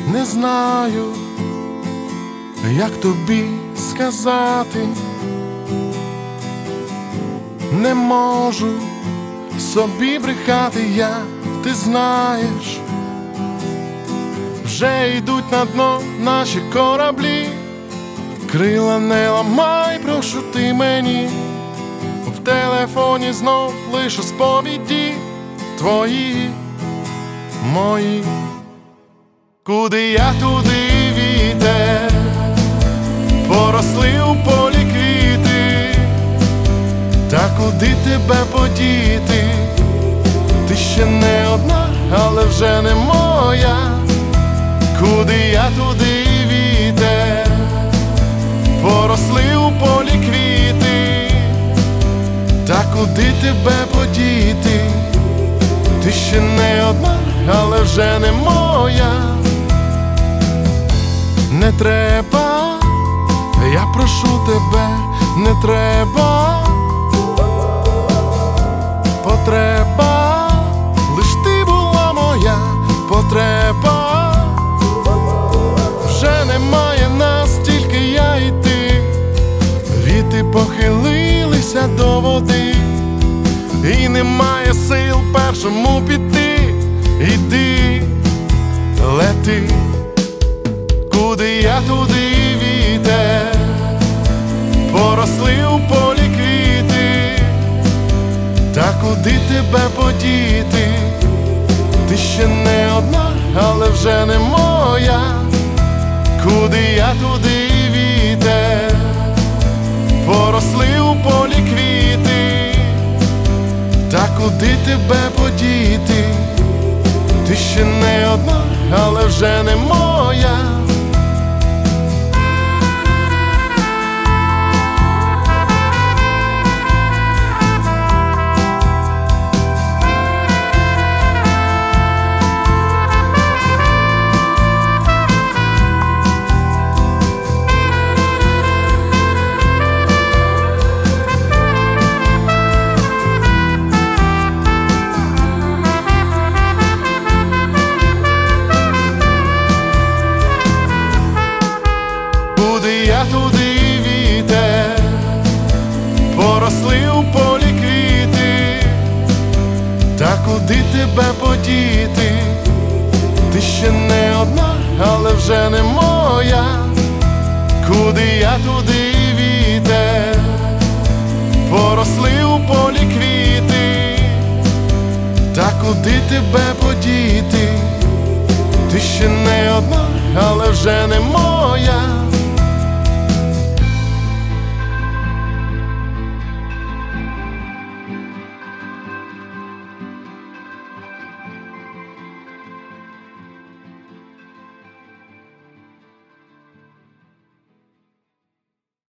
Не знаю, як тобі сказати, не можу собі брехати я, ти знаєш, вже йдуть на дно наші кораблі. Крила не ламай, прошу ти мені, в телефоні знов лише сповіді твої, мої. Куди я, туди вітер, поросли у полі квіти, та куди тебе подіти? Ти ще не одна, але вже не моя. Куди я, туди вітер, поросли у полі квіти, та куди тебе подіти? Ти ще не одна, але вже не моя. Не треба, я прошу тебе, не треба. Потреба, лиш ти була моя потреба. Вже немає нас, тільки я і ти. Віти похилилися до води, і немає сил першому піти. Іди, лети. Куди я, туди вітер, поросли у полі квіти, та куди тебе подіти? Ти ще не одна, але вже не моя. Куди я, туди вітер, поросли у полі квіти, та куди тебе подіти? Ти ще не одна, але вже не моя. Я туди вітер, поросли у полі квіти, та куди тебе подіти? Ти ще не одна, але вже не моя. Куди я, туди вітер, поросли у полі квіти, та куди тебе подіти? Ти ще не одна, але вже не моя.